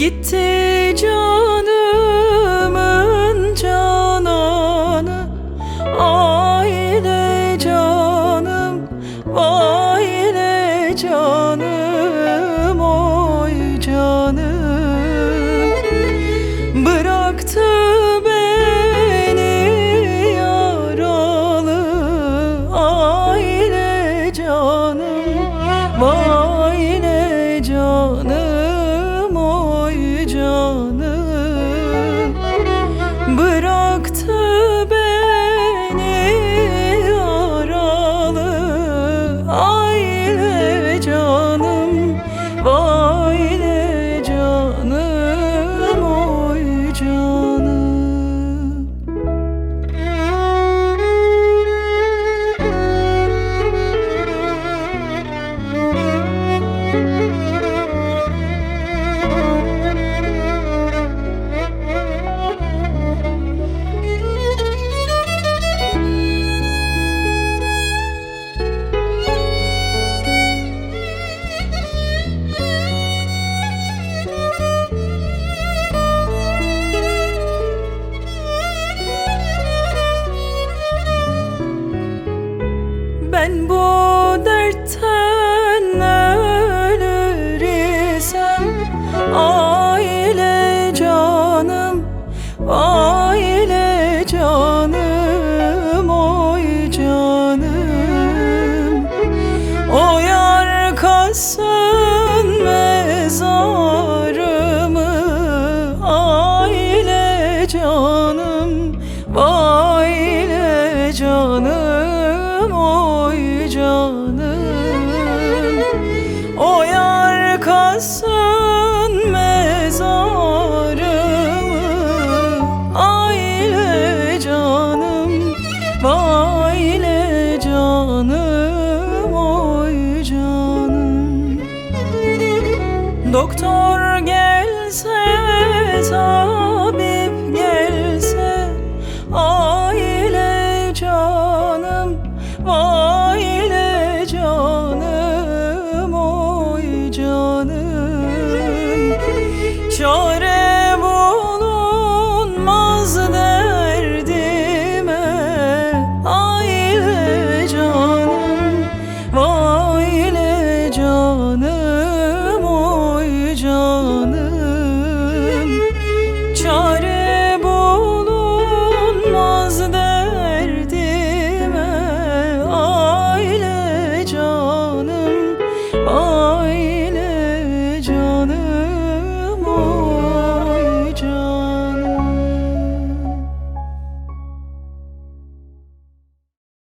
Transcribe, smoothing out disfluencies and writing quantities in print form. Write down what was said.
Gitti canımın cananı, aile canım, aile canım, oy canım. Bıraktı beni yaralı, aile canım, aile canım, oy canım. Bıraktı beni yaralı, aile canım, aile canım, oy canım. Ben bu dertten ölür isem, aile canım, aile canım, oy canım. O yar kazsın mezarımı, aile canım, aile canım, oy canım. O yar kazsın